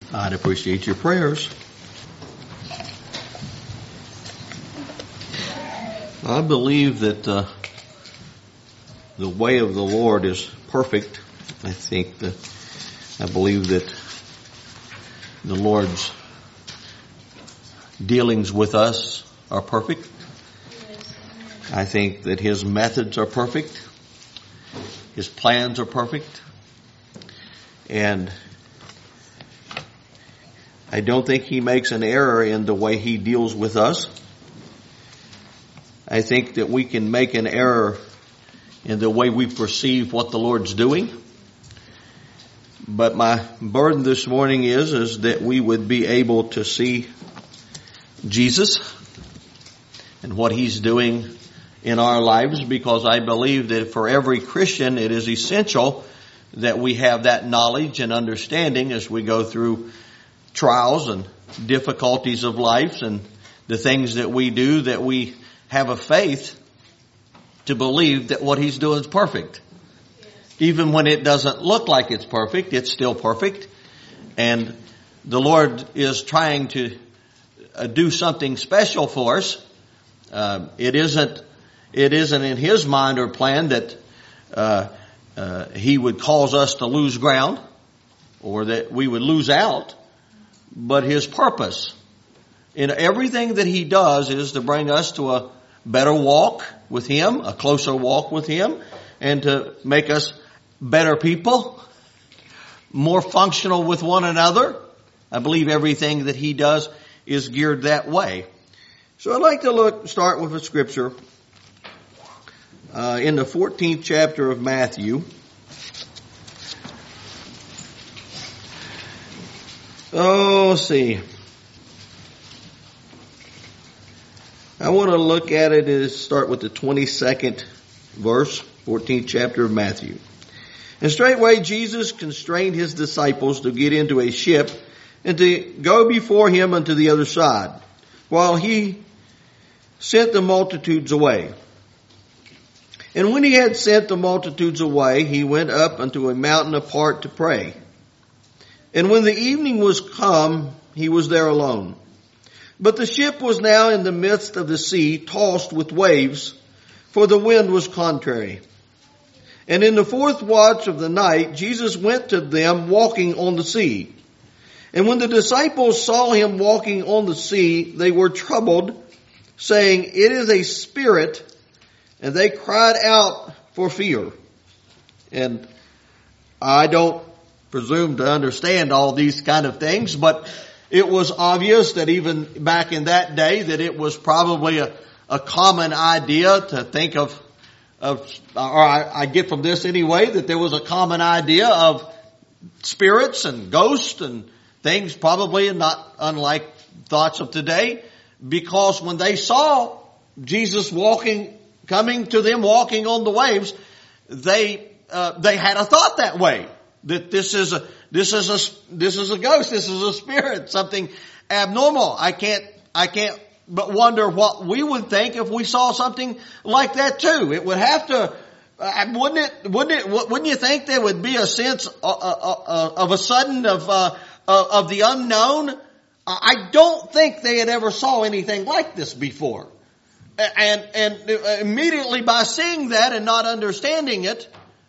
I'd appreciate your prayers. I believe that the way of the Lord is perfect. I believe that the Lord's dealings with us are perfect. I think that His methods are perfect. His plans are perfect. And I don't think He makes an error in the way He deals with us. I think that we can make an error in the way we perceive what the Lord's doing. But my burden this morning is that we would be able to see Jesus and what He's doing in our lives, because I believe that for every Christian it is essential that we have that knowledge and understanding as we go through trials and difficulties of life and the things that we do, that we have a faith to believe that what He's doing is perfect. Even when it doesn't look like it's perfect, it's still perfect. And the Lord is trying to do something special for us. It isn't in His mind or plan that He would cause us to lose ground or that we would lose out. But His purpose in everything that He does is to bring us to a better walk with Him, a closer walk with Him, and to make us better people, more functional with one another. I believe everything that He does is geared that way. So I'd like to start with a scripture in the 14th chapter of Matthew. Let's see. I want to look at it and start with the 22nd verse, 14th chapter of Matthew. And straightway Jesus constrained His disciples to get into a ship and to go before Him unto the other side, while He sent the multitudes away. And when He had sent the multitudes away, He went up unto a mountain apart to pray. And when the evening was come, He was there alone. But the ship was now in the midst of the sea, tossed with waves, for the wind was contrary. And in the fourth watch of the night, Jesus went to them walking on the sea. And when the disciples saw Him walking on the sea, they were troubled, saying, "It is a spirit," and they cried out for fear. And I don't presume to understand all these kind of things, but it was obvious that even back in that day that it was probably a common idea to think of, or I get from this anyway, that there was a common idea of spirits and ghosts and things, probably not unlike thoughts of today, because when they saw Jesus coming to them walking on the waves, they had a thought that way, that this is a ghost, this is a spirit, something abnormal. I can't but wonder what we would think if we saw something like that too. It would have to, wouldn't you think there would be a sense of a sudden of the unknown? I don't think they had ever saw anything like this before. And immediately by seeing that and not understanding it,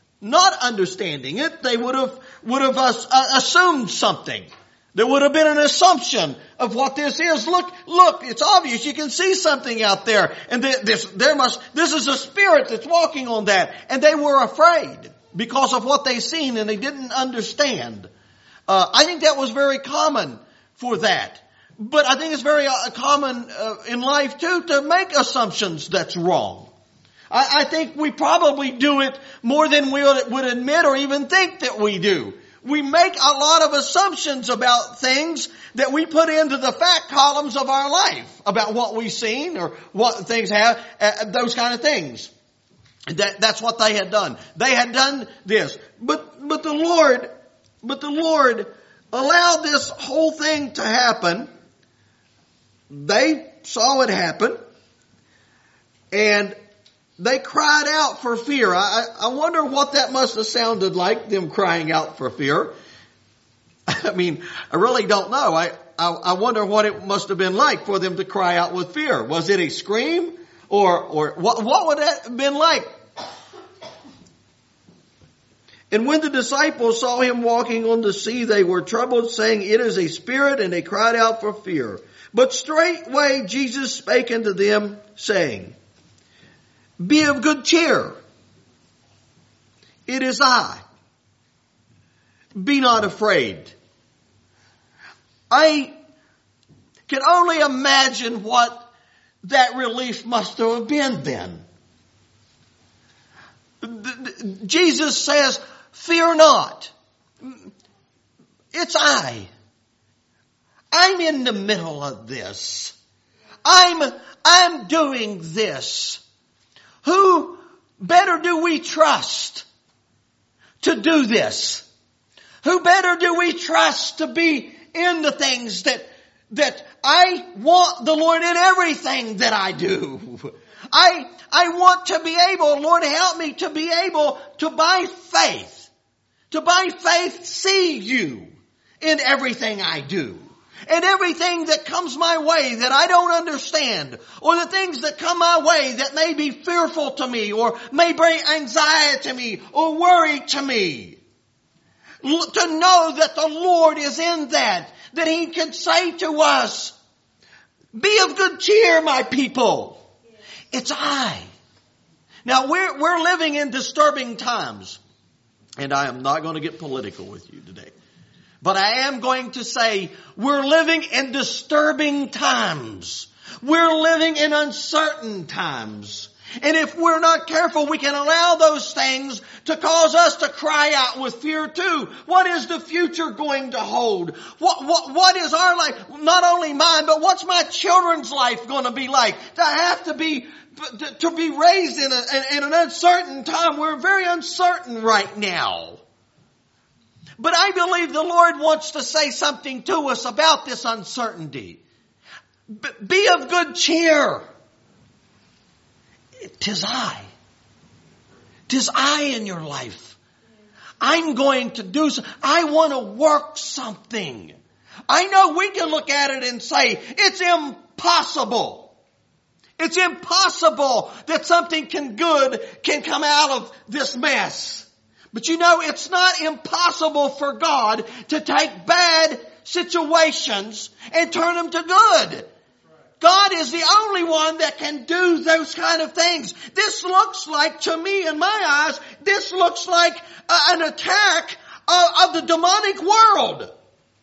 they would have assumed something. There would have been an assumption of what this is. Look, it's obvious. You can see something out there. And this is a spirit that's walking on that. And they were afraid because of what they seen and they didn't understand. I think that was very common for that. But I think it's very common in life too to make assumptions that's wrong. I think we probably do it more than we would admit or even think that we do. We make a lot of assumptions about things that we put into the fact columns of our life, about what we've seen or what things have, those kind of things. That's what they had done. They had done this. But the Lord allowed this whole thing to happen. They saw it happen. And they cried out for fear. I wonder what that must have sounded like, them crying out for fear. I mean, I really don't know. I wonder what it must have been like for them to cry out with fear. Was it a scream? Or what would that have been like? And when the disciples saw him walking on the sea, they were troubled, saying, "It is a spirit," and they cried out for fear. But straightway Jesus spake unto them, saying, "Be of good cheer. It is I. Be not afraid." I can only imagine what that relief must have been then. Jesus says, "Fear not. It's I. I'm in the middle of this. I'm doing this. Who better do we trust to do this? Who better do we trust to be in the things that I want the Lord in everything that I do? I want to be able, Lord, help me to be able to by faith see you in everything I do. And everything that comes my way that I don't understand, or the things that come my way that may be fearful to me, or may bring anxiety to me, or worry to me. To know that the Lord is in that He can say to us, "Be of good cheer, my people. It's I." Now we're living in disturbing times. And I am not going to get political with you today. But I am going to say we're living in disturbing times. We're living in uncertain times. And if we're not careful, we can allow those things to cause us to cry out with fear too. What is the future going to hold? What is our life? Not only mine, but what's my children's life going to be like? To have to be raised in an uncertain time. We're very uncertain right now. But I believe the Lord wants to say something to us about this uncertainty. Be of good cheer. 'Tis I. 'Tis I in your life. I'm going to do something. I want to work something. I know we can look at it and say, it's impossible. It's impossible that something good can come out of this mess. But you know, it's not impossible for God to take bad situations and turn them to good. God is the only one that can do those kind of things. This looks like, to me in my eyes, this looks like an attack of the demonic world.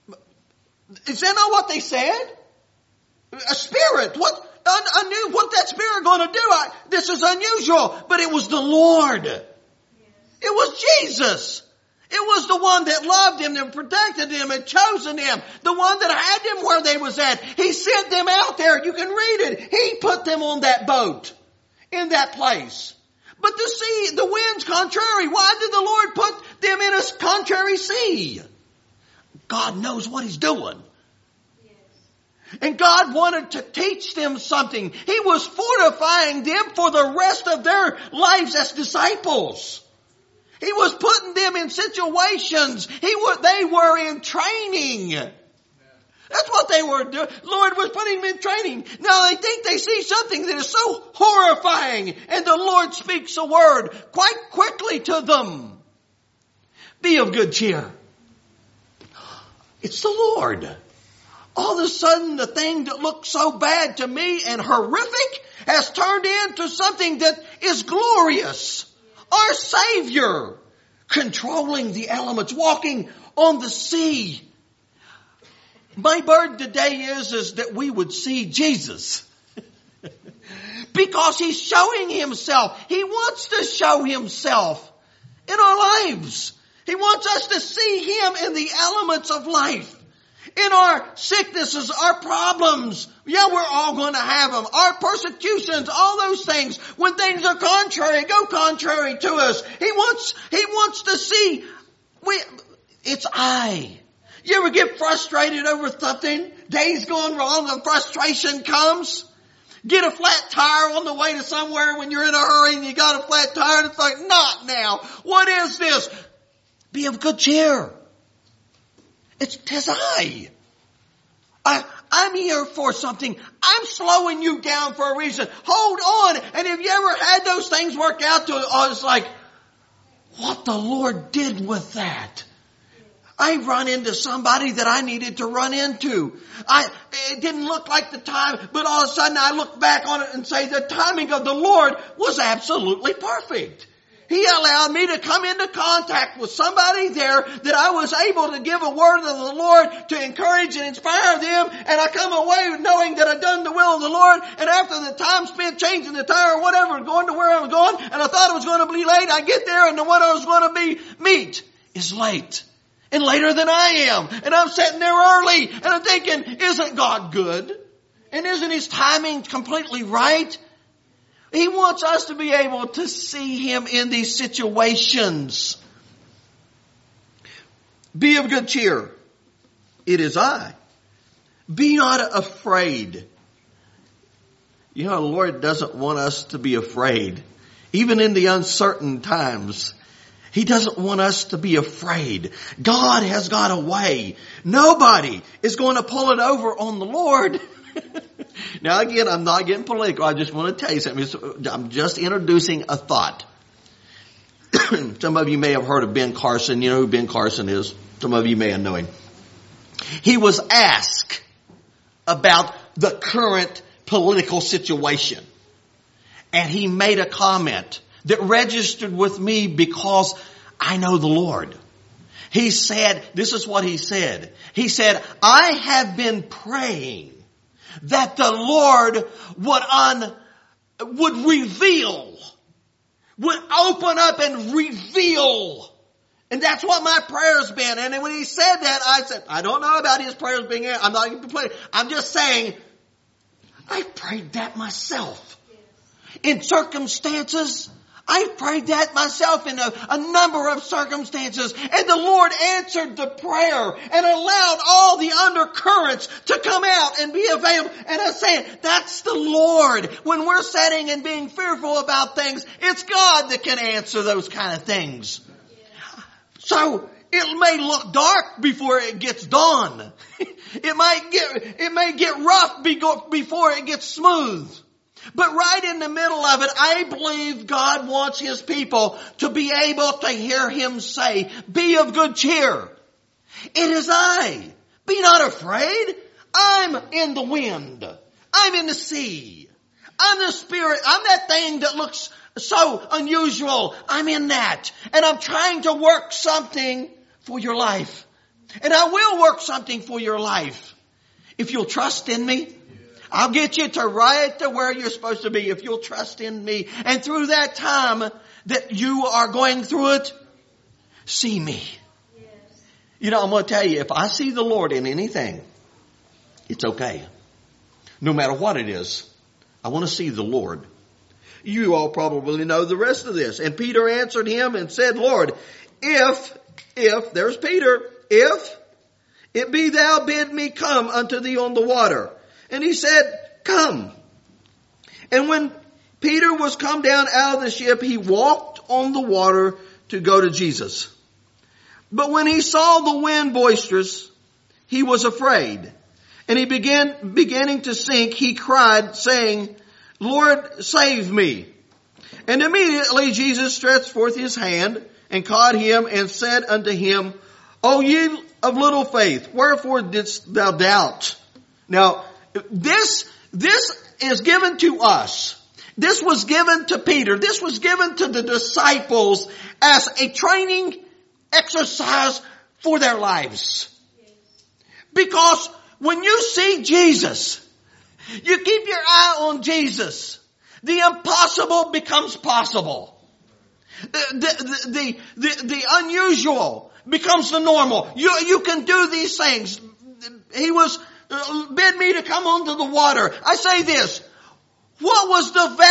Is that not what they said? A spirit. What that spirit going to do? This is unusual. But it was the Lord. It was Jesus. It was the one that loved him and protected him and chosen him. The one that had them where they was at. He sent them out there. You can read it. He put them on that boat in that place. But the sea, the wind's contrary. Why did the Lord put them in a contrary sea? God knows what He's doing. And God wanted to teach them something. He was fortifying them for the rest of their lives as disciples. He was putting them in situations. They were in training. That's what they were doing. Lord was putting them in training. Now they think they see something that is so horrifying. And the Lord speaks a word quite quickly to them. Be of good cheer. It's the Lord. All of a sudden the thing that looked so bad to me and horrific has turned into something that is glorious. Our Savior, controlling the elements, walking on the sea. My burden today is that we would see Jesus. Because He's showing Himself. He wants to show Himself in our lives. He wants us to see Him in the elements of life. In our sicknesses, our problems. Yeah, we're all going to have them. Our persecutions, all those things. When things are contrary, go contrary to us. He wants to see. It's I. You ever get frustrated over something? Days going wrong and frustration comes? Get a flat tire on the way to somewhere when you're in a hurry and you got a flat tire and it's like, not now. What is this? Be of good cheer. 'Tis I. I'm here for something. I'm slowing you down for a reason. Hold on. And have you ever had those things work out it's like, what the Lord did with that? I run into somebody that I needed to run into. It didn't look like the time, but all of a sudden I look back on it and say the timing of the Lord was absolutely perfect. He allowed me to come into contact with somebody there that I was able to give a word of the Lord to encourage and inspire them. And I come away knowing that I'd done the will of the Lord. And after the time spent changing the tire or whatever, going to where I was going, and I thought it was going to be late, I get there and the one I was going to meet is late. And later than I am. And I'm sitting there early. And I'm thinking, isn't God good? And isn't His timing completely right? He wants us to be able to see Him in these situations. Be of good cheer. It is I. Be not afraid. You know, the Lord doesn't want us to be afraid. Even in the uncertain times. He doesn't want us to be afraid. God has got a way. Nobody is going to pull it over on the Lord. Now again, I'm not getting political. I just want to tell you something. I'm just introducing a thought. Some of you may have heard of Ben Carson. You know who Ben Carson is. Some of you may know him. He was asked about the current political situation. And he made a comment that registered with me because I know the Lord. He said, this is what he said. He said, I have been praying that the Lord would reveal, would open up and reveal. And that's what my prayer's been. And when he said that, I said, I don't know about his prayers being answered. I'm not even complaining. I'm just saying, I prayed that myself. In circumstances, I prayed that myself in a number of circumstances. And the Lord answered the prayer and allowed all the undercurrents to come out and be available. And I'm saying, that's the Lord. When we're sitting and being fearful about things, it's God that can answer those kind of things. So it may look dark before it gets dawn. It may get rough before it gets smooth. But right in the middle of it, I believe God wants His people to be able to hear Him say, be of good cheer. It is I. Be not afraid. I'm in the wind. I'm in the sea. I'm the Spirit. I'm that thing that looks so unusual. I'm in that. And I'm trying to work something for your life. And I will work something for your life. If you'll trust in me, I'll get you to right to where you're supposed to be if you'll trust in me. And through that time that you are going through it, see me. Yes. You know, I'm going to tell you, if I see the Lord in anything, it's okay. No matter what it is, I want to see the Lord. You all probably know the rest of this. And Peter answered him and said, Lord, if, there's Peter, if it be thou bid me come unto thee on the water. And he said, come. And when Peter was come down out of the ship, he walked on the water to go to Jesus. But when he saw the wind boisterous, he was afraid. And he beginning to sink, he cried, saying, Lord, save me. And immediately Jesus stretched forth his hand and caught him and said unto him, O ye of little faith, wherefore didst thou doubt? Now, this is given to us. This was given to Peter. This was given to the disciples as a training exercise for their lives. Because when you see Jesus, you keep your eye on Jesus, the impossible becomes possible. The unusual becomes the normal. You can do these things. He was bid me to come onto the water. I say this. What was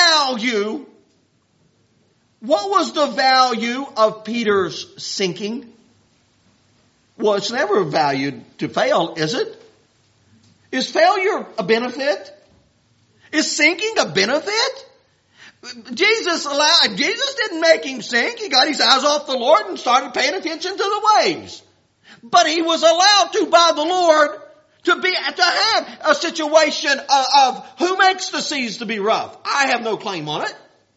the value of Peter's sinking? Well, it's never valued to fail, is it? Is failure a benefit? Is sinking a benefit? Jesus didn't make him sink. He got his eyes off the Lord and started paying attention to the waves. But he was allowed to by the Lord to have a situation of who makes the seas to be rough. I have no claim on it.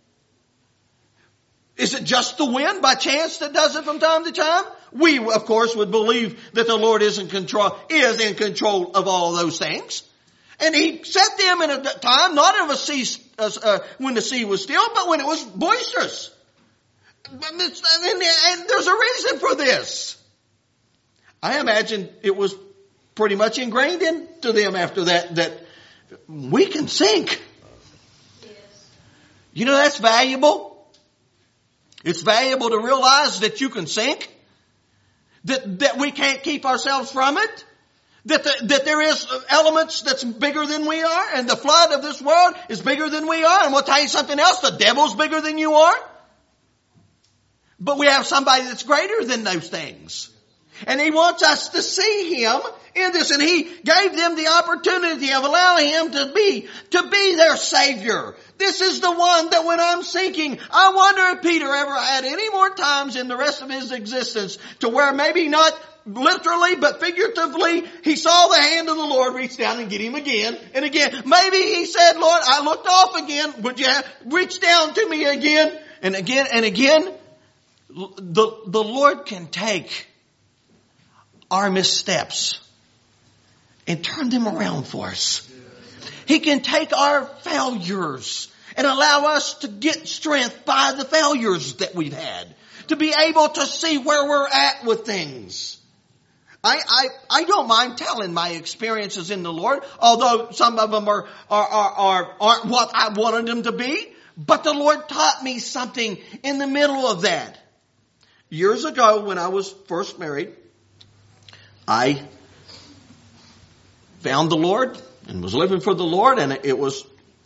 Is it just the wind by chance that does it from time to time? We, of course, would believe that the Lord is in control of all those things. And he set them in a time, not of a sea, when the sea was still, but when it was boisterous. And there's a reason for this. I imagine it was pretty much ingrained into them after that we can sink. Yes. You know, that's valuable. It's valuable to realize that you can sink. That we can't keep ourselves from it. That there is elements that's bigger than we are, and the flood of this world is bigger than we are. And we'll tell you something else, the devil's bigger than you are. But we have somebody that's greater than those things. And he wants us to see him in this. And he gave them the opportunity of allowing him to be their Savior. This is the one that when I'm sinking, I wonder if Peter ever had any more times in the rest of his existence to where maybe not literally, but figuratively, he saw the hand of the Lord reach down and get him again and again. Maybe he said, Lord, I looked off again. Would you reach down to me again and again and again? The Lord can take our missteps and turn them around for us. He can take our failures and allow us to get strength by the failures that we've had, to be able to see where we're at with things. I don't mind telling my experiences in the Lord, although some of them aren't what I wanted them to be. But the Lord taught me something in the middle of that. Years ago, when I was first married, I found the Lord and was living for the Lord, and it was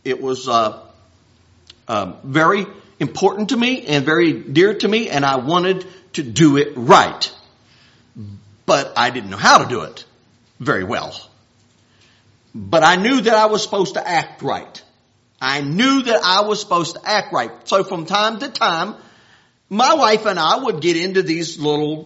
very important to me and very dear to me, and I wanted to do it right. But I didn't know how to do it very well. But I knew that I was supposed to act right. I knew that I was supposed to act right. So from time to time, my wife and I would get into these little,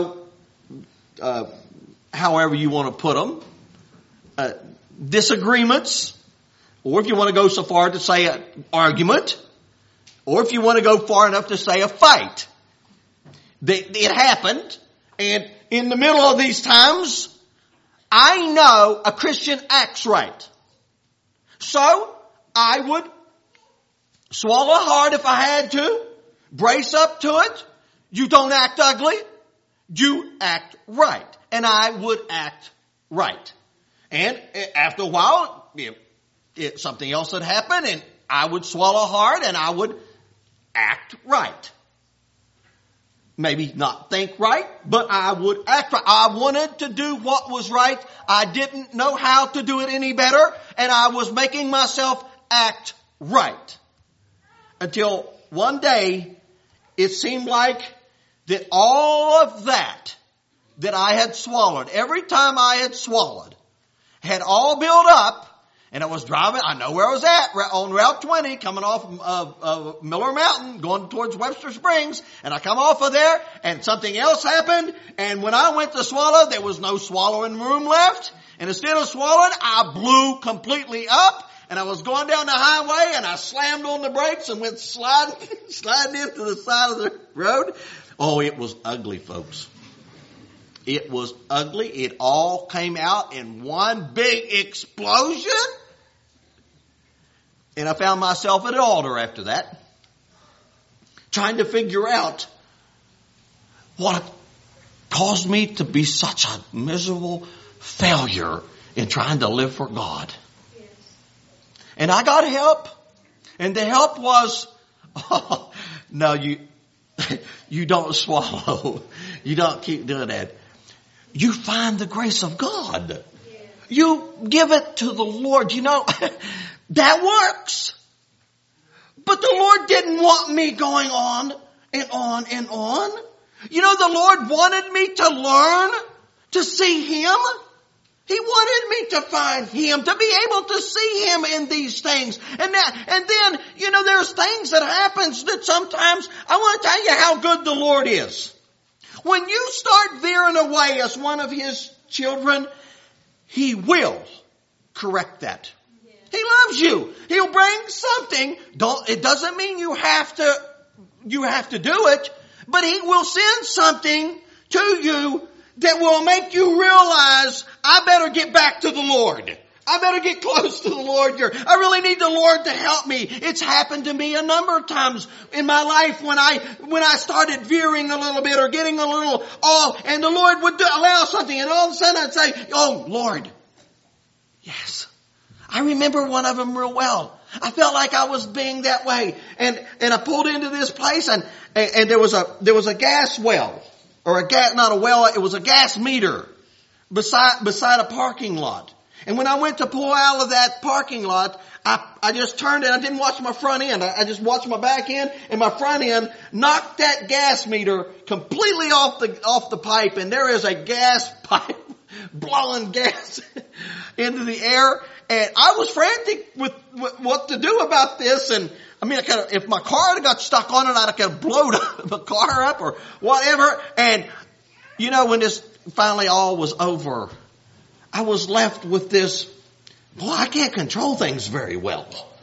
however you want to put them, disagreements, or if you want to go so far to say an argument, or if you want to go far enough to say a fight. It happened, and in the middle of these times, I know a Christian acts right. So I would swallow hard if I had to, brace up to it. You don't act ugly, you act right. And I would act right. And after a while, something else would happen, and I would swallow hard and I would act right. Maybe not think right, but I would act right. I wanted to do what was right. I didn't know how to do it any better, and I was making myself act right. Until one day, it seemed like that all of that I had swallowed, every time I had swallowed, had all built up. And I was driving, I know where I was at, on Route 20, coming off of Miller Mountain, going towards Webster Springs. And I come off of there, and something else happened. And when I went to swallow, there was no swallowing room left. And instead of swallowing, I blew completely up. And I was going down the highway, and I slammed on the brakes and went sliding into the side of the road. Oh, it was ugly, folks. It was ugly. It all came out in one big explosion. And I found myself at an altar after that, trying to figure out what caused me to be such a miserable failure in trying to live for God. Yes. And I got help. And the help was, no, you don't swallow. You don't keep doing that. You find the grace of God. Yeah. You give it to the Lord. That works. But the Lord didn't want me going on and on and on. The Lord wanted me to learn to see Him. He wanted me to find Him, to be able to see Him in these things. And then, there's things that happens that sometimes I want to tell you how good the Lord is. When you start veering away as one of His children, He will correct that. He loves you. He'll bring something. It doesn't mean you have to do it, but He will send something to you that will make you realize, I better get back to the Lord. I better get close to the Lord here. I really need the Lord to help me. It's happened to me a number of times in my life when I started veering a little bit or getting a little off, and the Lord would allow something, and all of a sudden I'd say, oh Lord, yes. I remember one of them real well. I felt like I was being that way, and I pulled into this place, and there was a gas well, or not a well, it was a gas meter beside a parking lot. And when I went to pull out of that parking lot, I just turned and I didn't watch my front end. I just watched my back end, and my front end knocked that gas meter completely off the pipe, and there is a gas pipe blowing gas into the air. And I was frantic with what to do about this. And I mean, if my car had got stuck on it, I'd have blown the car up or whatever. And when this finally all was over, I was left with this, I can't control things very well.